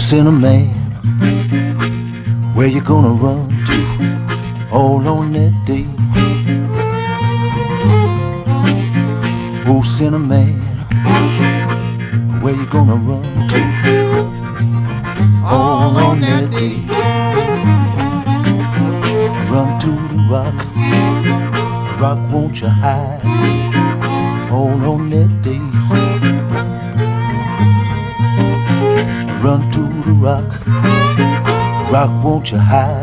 Sinner man, where you gonna run to all on that day? Oh, sinner man, where you gonna run to all on that day? Run to the rock, rock won't you hide all on that day? Run to the rock, rock won't you hide